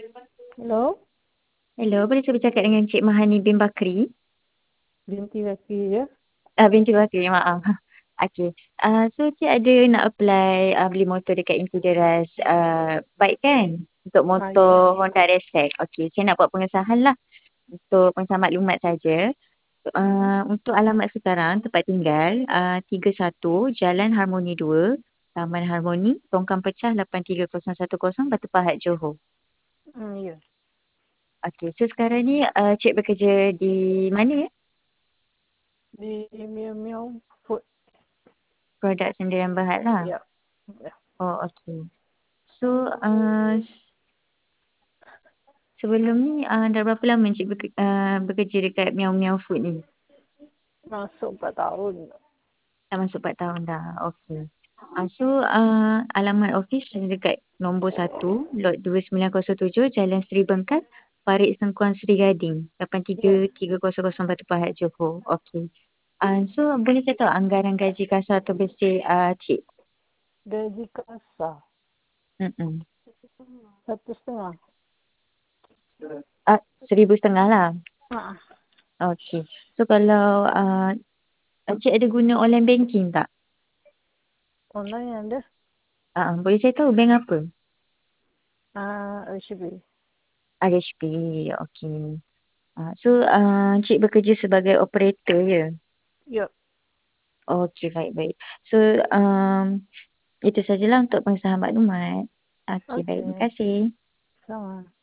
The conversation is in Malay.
Hello, Hello, boleh saya bercakap dengan Cik Mahani bin Bakri? binti Zaki ya. Binti Bakri, maaf. Okey. So Cik ada nak apply beli motor dekat Infideras bike kan? Untuk Ya. motor Honda Respect. Okey, saya nak buat pengesahan lah. Untuk pengesahan maklumat saja. Hmm. Untuk alamat sekarang, tempat tinggal 31 Jalan Harmoni 2, Taman Harmoni, Tongkang Pecah 83010 Batu Pahat, Johor. Ya. Okey, so sekarang ni Cik bekerja di mana ya? Di Miao Miao Food. Produk Sendirian Berhad lah. Ya. Ya. Oh, okey. So, sebelum ni dah berapa lama Cik bekerja dekat Miao Miao Food ni? Masuk 4 tahun. Dah masuk 4 tahun dah. Okey. So, alamat office dekat nombor 1, lot 2907, Jalan Seri Bengkat, Parit Sengkuang Seri Gading, Ya. 83300 Batu Pahat, Johor. Okey. So, boleh saya tahu anggaran gaji kasar atau bersih Cik? Gaji kasar Mm-mm. 1,5. 1,500 lah. Ah, Okey. So, kalau Cik ada guna online banking tak? online ada. Boleh saya tahu bank apa? RCB. RHB. Okey. So, Cik bekerja sebagai operator ya? Ya. Okey, baik-baik. So, itu sajalah untuk pengesahan maklumat. Okey, baik. Terima Okey. kasih. Sama.